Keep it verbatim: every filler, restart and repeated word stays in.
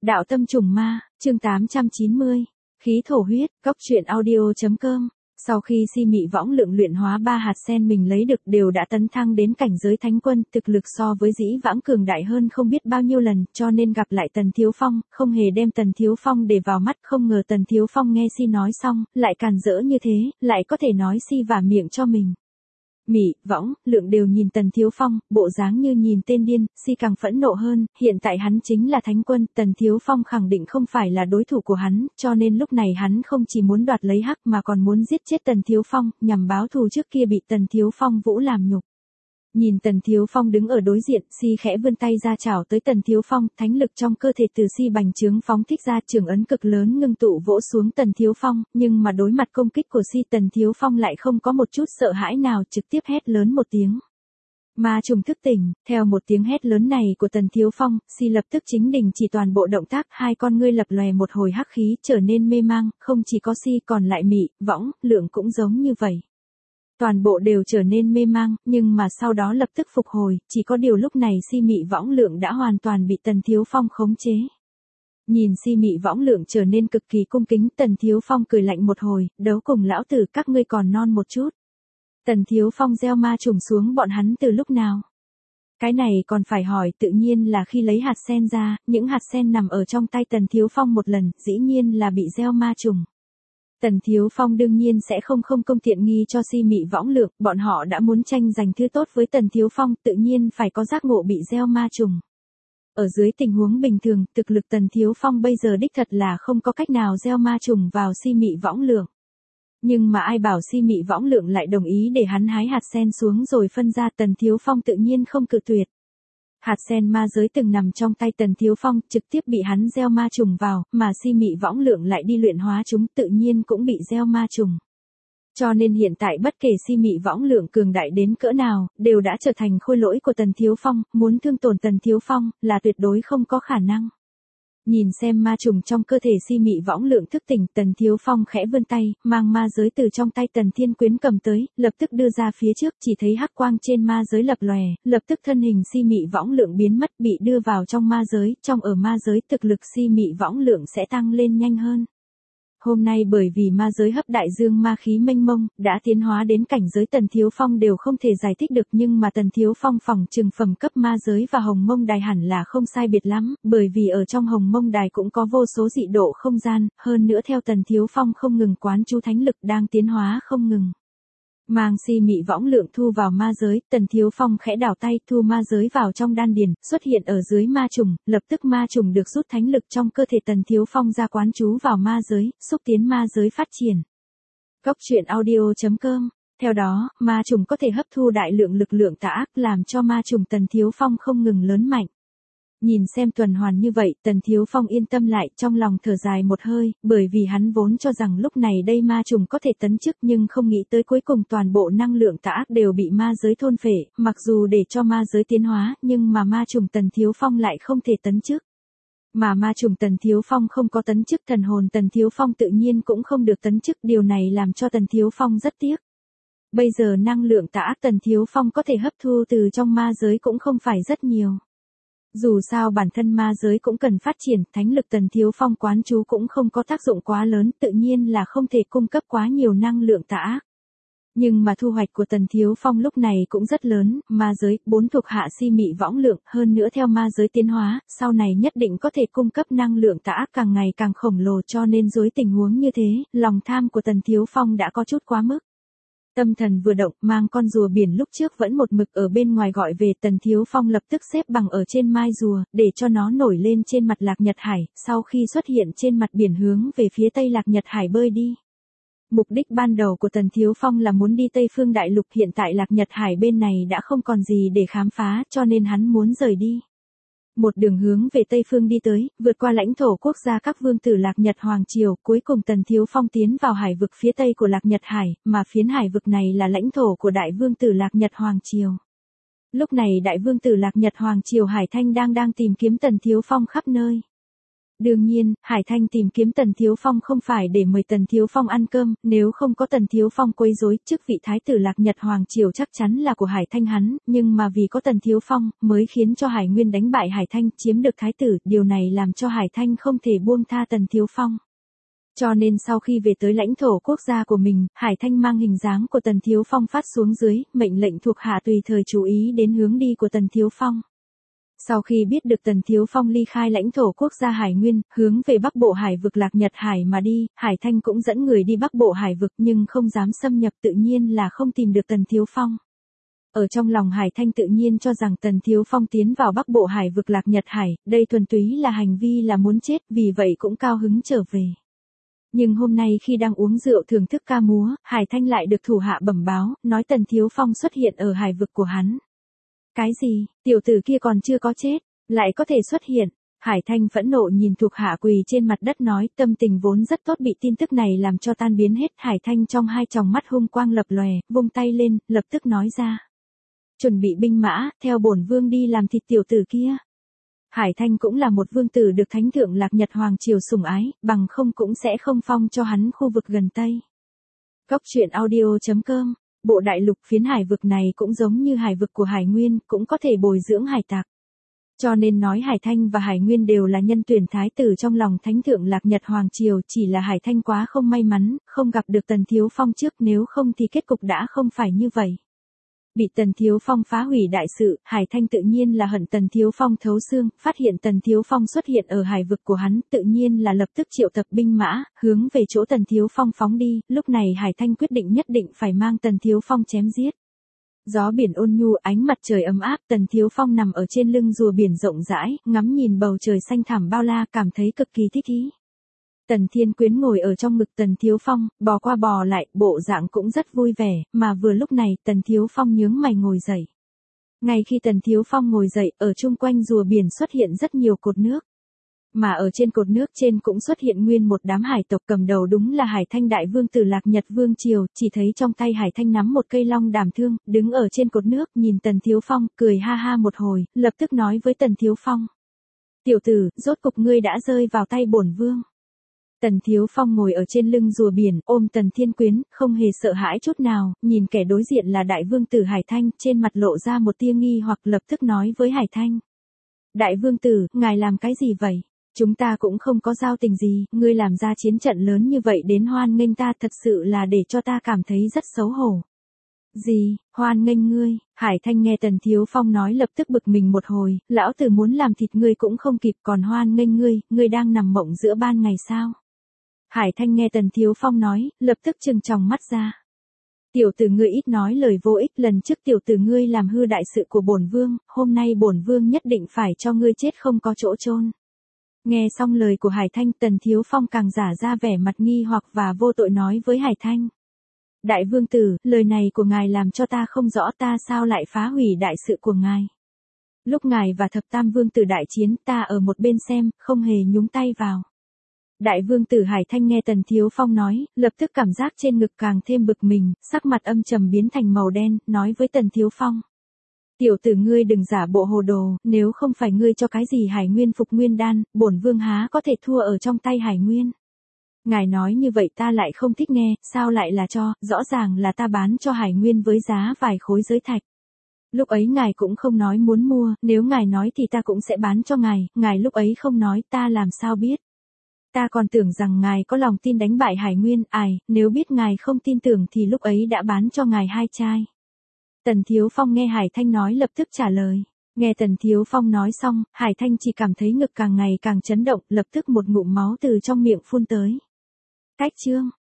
Đạo tâm trùng ma, chương tám trăm chín mươi. Khí thổ huyết, góc truyện audio.com. Sau khi Si Mị Võng Lượng luyện hóa ba hạt sen mình lấy được đều đã tấn thăng đến cảnh giới thánh quân, thực lực so với dĩ vãng cường đại hơn không biết bao nhiêu lần, cho nên gặp lại Tần Thiếu Phong, không hề đem Tần Thiếu Phong để vào mắt, không ngờ Tần Thiếu Phong nghe Si nói xong, lại càn rỡ như thế, lại có thể nói Si vả miệng cho mình. Mị, Võng, Lượng đều nhìn Tần Thiếu Phong, bộ dáng như nhìn tên điên, Si càng phẫn nộ hơn, hiện tại hắn chính là thánh quân, Tần Thiếu Phong khẳng định không phải là đối thủ của hắn, cho nên lúc này hắn không chỉ muốn đoạt lấy hắc mà còn muốn giết chết Tần Thiếu Phong, nhằm báo thù trước kia bị Tần Thiếu Phong vũ làm nhục. Nhìn Tần Thiếu Phong đứng ở đối diện, Si khẽ vươn tay ra chảo tới Tần Thiếu Phong, thánh lực trong cơ thể từ Si bành trướng phóng thích ra, trường ấn cực lớn ngưng tụ vỗ xuống Tần Thiếu Phong, nhưng mà đối mặt công kích của Si, Tần Thiếu Phong lại không có một chút sợ hãi nào, trực tiếp hét lớn một tiếng. Ma trùng thức tỉnh, theo một tiếng hét lớn này của Tần Thiếu Phong, Si lập tức chính đình chỉ toàn bộ động tác, hai con ngươi lập lòe một hồi hắc khí, trở nên mê mang, không chỉ có Si còn lại Mị, Võng, Lượng cũng giống như vậy. Toàn bộ đều trở nên mê mang, nhưng mà sau đó lập tức phục hồi, chỉ có điều lúc này Si Mị Võng Lượng đã hoàn toàn bị Tần Thiếu Phong khống chế. Nhìn Si Mị Võng Lượng trở nên cực kỳ cung kính, Tần Thiếu Phong cười lạnh một hồi, đấu cùng lão tử các ngươi còn non một chút. Tần Thiếu Phong gieo ma trùng xuống bọn hắn từ lúc nào? Cái này còn phải hỏi, tự nhiên là khi lấy hạt sen ra, những hạt sen nằm ở trong tay Tần Thiếu Phong một lần, dĩ nhiên là bị gieo ma trùng. Tần Thiếu Phong đương nhiên sẽ không không công tiện nghi cho Si Mị Võng Lượng, bọn họ đã muốn tranh giành thứ tốt với Tần Thiếu Phong, tự nhiên phải có giác ngộ bị gieo ma trùng. Ở dưới tình huống bình thường, thực lực Tần Thiếu Phong bây giờ đích thật là không có cách nào gieo ma trùng vào Si Mị Võng Lượng. Nhưng mà ai bảo Si Mị Võng Lượng lại đồng ý để hắn hái hạt sen xuống rồi phân ra, Tần Thiếu Phong tự nhiên không cự tuyệt. Hạt sen ma giới từng nằm trong tay Tần Thiếu Phong, trực tiếp bị hắn gieo ma trùng vào, mà Si Mị Võng Lượng lại đi luyện hóa chúng, tự nhiên cũng bị gieo ma trùng. Cho nên hiện tại bất kể Si Mị Võng Lượng cường đại đến cỡ nào, đều đã trở thành khôi lỗi của Tần Thiếu Phong, muốn thương tổn Tần Thiếu Phong, là tuyệt đối không có khả năng. Nhìn xem ma trùng trong cơ thể Si Mị Võng Lượng thức tỉnh, Tần Thiếu Phong khẽ vươn tay, mang ma giới từ trong tay Tần Thiên Quyến cầm tới, lập tức đưa ra phía trước, chỉ thấy hắc quang trên ma giới lập lòe, lập tức thân hình Si Mị Võng Lượng biến mất, bị đưa vào trong ma giới, trong ở ma giới thực lực Si Mị Võng Lượng sẽ tăng lên nhanh hơn. Hôm nay bởi vì ma giới hấp đại dương ma khí mênh mông, đã tiến hóa đến cảnh giới Tần Thiếu Phong đều không thể giải thích được, nhưng mà Tần Thiếu Phong phòng trừng phẩm cấp ma giới và Hồng Mông Đài hẳn là không sai biệt lắm, bởi vì ở trong Hồng Mông Đài cũng có vô số dị độ không gian, hơn nữa theo Tần Thiếu Phong không ngừng quán chú thánh lực đang tiến hóa không ngừng. Mang Si Mị Võng Lượng thu vào ma giới, Tần Thiếu Phong khẽ đảo tay thu ma giới vào trong đan điền, xuất hiện ở dưới ma trùng, lập tức ma trùng được rút thánh lực trong cơ thể Tần Thiếu Phong ra quán chú vào ma giới, xúc tiến ma giới phát triển. Góc truyện audio.com. Theo đó, ma trùng có thể hấp thu đại lượng lực lượng tà ác, làm cho ma trùng Tần Thiếu Phong không ngừng lớn mạnh. Nhìn xem tuần hoàn như vậy, Tần Thiếu Phong yên tâm lại, trong lòng thở dài một hơi, bởi vì hắn vốn cho rằng lúc này đây ma trùng có thể tấn chức, nhưng không nghĩ tới cuối cùng toàn bộ năng lượng tà ác đều bị ma giới thôn phệ, mặc dù để cho ma giới tiến hóa, nhưng mà ma trùng Tần Thiếu Phong lại không thể tấn chức. Mà ma trùng Tần Thiếu Phong không có tấn chức, thần hồn Tần Thiếu Phong tự nhiên cũng không được tấn chức, điều này làm cho Tần Thiếu Phong rất tiếc. Bây giờ năng lượng tà ác Tần Thiếu Phong có thể hấp thu từ trong ma giới cũng không phải rất nhiều. Dù sao bản thân ma giới cũng cần phát triển, thánh lực Tần Thiếu Phong quán chú cũng không có tác dụng quá lớn, tự nhiên là không thể cung cấp quá nhiều năng lượng tà ác. Nhưng mà thu hoạch của Tần Thiếu Phong lúc này cũng rất lớn, ma giới, bốn thuộc hạ Si Mị Võng Lượng, hơn nữa theo ma giới tiến hóa, sau này nhất định có thể cung cấp năng lượng tà ác càng ngày càng khổng lồ, cho nên dưới tình huống như thế, lòng tham của Tần Thiếu Phong đã có chút quá mức. Tâm thần vừa động, mang con rùa biển lúc trước vẫn một mực ở bên ngoài gọi về, Tần Thiếu Phong lập tức xếp bằng ở trên mai rùa, để cho nó nổi lên trên mặt Lạc Nhật Hải, sau khi xuất hiện trên mặt biển hướng về phía tây Lạc Nhật Hải bơi đi. Mục đích ban đầu của Tần Thiếu Phong là muốn đi Tây Phương Đại Lục, hiện tại Lạc Nhật Hải bên này đã không còn gì để khám phá, cho nên hắn muốn rời đi. Một đường hướng về Tây Phương đi tới, vượt qua lãnh thổ quốc gia các vương tử Lạc Nhật Hoàng Triều, cuối cùng Tần Thiếu Phong tiến vào hải vực phía Tây của Lạc Nhật Hải, mà phiến hải vực này là lãnh thổ của Đại vương tử Lạc Nhật Hoàng Triều. Lúc này Đại vương tử Lạc Nhật Hoàng Triều Hải Thanh đang đang tìm kiếm Tần Thiếu Phong khắp nơi. Đương nhiên, Hải Thanh tìm kiếm Tần Thiếu Phong không phải để mời Tần Thiếu Phong ăn cơm, nếu không có Tần Thiếu Phong quấy rối, chức vị thái tử Lạc Nhật Hoàng Triều chắc chắn là của Hải Thanh hắn, nhưng mà vì có Tần Thiếu Phong, mới khiến cho Hải Nguyên đánh bại Hải Thanh, chiếm được thái tử, điều này làm cho Hải Thanh không thể buông tha Tần Thiếu Phong. Cho nên sau khi về tới lãnh thổ quốc gia của mình, Hải Thanh mang hình dáng của Tần Thiếu Phong phát xuống dưới, mệnh lệnh thuộc hạ tùy thời chú ý đến hướng đi của Tần Thiếu Phong. Sau khi biết được Tần Thiếu Phong ly khai lãnh thổ quốc gia Hải Nguyên, hướng về Bắc Bộ Hải vực Lạc Nhật Hải mà đi, Hải Thanh cũng dẫn người đi Bắc Bộ Hải vực nhưng không dám xâm nhập, tự nhiên là không tìm được Tần Thiếu Phong. Ở trong lòng Hải Thanh tự nhiên cho rằng Tần Thiếu Phong tiến vào Bắc Bộ Hải vực Lạc Nhật Hải, đây thuần túy là hành vi là muốn chết, vì vậy cũng cao hứng trở về. Nhưng hôm nay khi đang uống rượu thưởng thức ca múa, Hải Thanh lại được thủ hạ bẩm báo, nói Tần Thiếu Phong xuất hiện ở hải vực của hắn. Cái gì, tiểu tử kia còn chưa có chết, lại có thể xuất hiện. Hải Thanh phẫn nộ nhìn thuộc hạ quỳ trên mặt đất nói, tâm tình vốn rất tốt bị tin tức này làm cho tan biến hết. Hải Thanh trong hai tròng mắt hung quang lập lòe, vung tay lên, lập tức nói ra. Chuẩn bị binh mã, theo bổn vương đi làm thịt tiểu tử kia. Hải Thanh cũng là một vương tử được thánh thượng Lạc Nhật Hoàng Triều sủng ái, bằng không cũng sẽ không phong cho hắn khu vực gần Tây. Góc truyện audio chấm com. Bộ đại lục phiến hải vực này cũng giống như hải vực của Hải Nguyên, cũng có thể bồi dưỡng hải tặc. Cho nên nói Hải Thanh và Hải Nguyên đều là nhân tuyển thái tử trong lòng thánh thượng Lạc Nhật Hoàng Triều, chỉ là Hải Thanh quá không may mắn, không gặp được Tần Thiếu Phong trước, nếu không thì kết cục đã không phải như vậy. Bị Tần Thiếu Phong phá hủy đại sự, Hải Thanh tự nhiên là hận Tần Thiếu Phong thấu xương, phát hiện Tần Thiếu Phong xuất hiện ở hải vực của hắn, tự nhiên là lập tức triệu tập binh mã, hướng về chỗ Tần Thiếu Phong phóng đi, lúc này Hải Thanh quyết định nhất định phải mang Tần Thiếu Phong chém giết. Gió biển ôn nhu, ánh mặt trời ấm áp, Tần Thiếu Phong nằm ở trên lưng rùa biển rộng rãi, ngắm nhìn bầu trời xanh thẳm bao la, cảm thấy cực kỳ thích ý. Tần Thiên Quyến ngồi ở trong ngực Tần Thiếu Phong, bò qua bò lại, bộ dạng cũng rất vui vẻ, mà vừa lúc này, Tần Thiếu Phong nhướng mày ngồi dậy. Ngay khi Tần Thiếu Phong ngồi dậy, ở chung quanh rùa biển xuất hiện rất nhiều cột nước. Mà ở trên cột nước trên cũng xuất hiện nguyên một đám hải tộc, cầm đầu đúng là Hải Thanh đại vương tử Lạc Nhật Vương Triều, chỉ thấy trong tay Hải Thanh nắm một cây long đàm thương, đứng ở trên cột nước, nhìn Tần Thiếu Phong, cười ha ha một hồi, lập tức nói với Tần Thiếu Phong. Tiểu tử, rốt cục ngươi đã rơi vào tay bổn vương. Tần Thiếu Phong ngồi ở trên lưng rùa biển, ôm Tần Thiên Quyến, không hề sợ hãi chút nào, nhìn kẻ đối diện là đại vương tử Hải Thanh, trên mặt lộ ra một tia nghi hoặc, lập tức nói với Hải Thanh. Đại vương tử, ngài làm cái gì vậy? Chúng ta cũng không có giao tình gì, ngươi làm ra chiến trận lớn như vậy đến hoan nghênh ta, thật sự là để cho ta cảm thấy rất xấu hổ. Gì, hoan nghênh ngươi? Hải Thanh nghe Tần Thiếu Phong nói lập tức bực mình một hồi, lão tử muốn làm thịt ngươi cũng không kịp, còn hoan nghênh ngươi, ngươi đang nằm mộng giữa ban ngày sao? Hải Thanh nghe Tần Thiếu Phong nói, lập tức trừng tròng mắt ra. Tiểu tử ngươi ít nói lời vô ích, lần trước tiểu tử ngươi làm hư đại sự của bổn vương, hôm nay bổn vương nhất định phải cho ngươi chết không có chỗ chôn. Nghe xong lời của Hải Thanh, Tần Thiếu Phong càng giả ra vẻ mặt nghi hoặc và vô tội nói với Hải Thanh. Đại vương tử, lời này của ngài làm cho ta không rõ, ta sao lại phá hủy đại sự của ngài. Lúc ngài và thập tam vương tử đại chiến, ta ở một bên xem, không hề nhúng tay vào. Đại vương tử Hải Thanh nghe Tần Thiếu Phong nói, lập tức cảm giác trên ngực càng thêm bực mình, sắc mặt âm trầm biến thành màu đen, nói với Tần Thiếu Phong. Tiểu tử ngươi đừng giả bộ hồ đồ, nếu không phải ngươi cho cái gì Hải Nguyên phục nguyên đan, bổn vương há có thể thua ở trong tay Hải Nguyên. Ngài nói như vậy ta lại không thích nghe, sao lại là cho, rõ ràng là ta bán cho Hải Nguyên với giá vài khối giới thạch. Lúc ấy ngài cũng không nói muốn mua, nếu ngài nói thì ta cũng sẽ bán cho ngài, ngài lúc ấy không nói ta làm sao biết. Ta còn tưởng rằng ngài có lòng tin đánh bại Hải Nguyên, ai, nếu biết ngài không tin tưởng thì lúc ấy đã bán cho ngài hai chai. Tần Thiếu Phong nghe Hải Thanh nói lập tức trả lời. Nghe Tần Thiếu Phong nói xong, Hải Thanh chỉ cảm thấy ngực càng ngày càng chấn động, lập tức một ngụm máu từ trong miệng phun tới. Cách chương.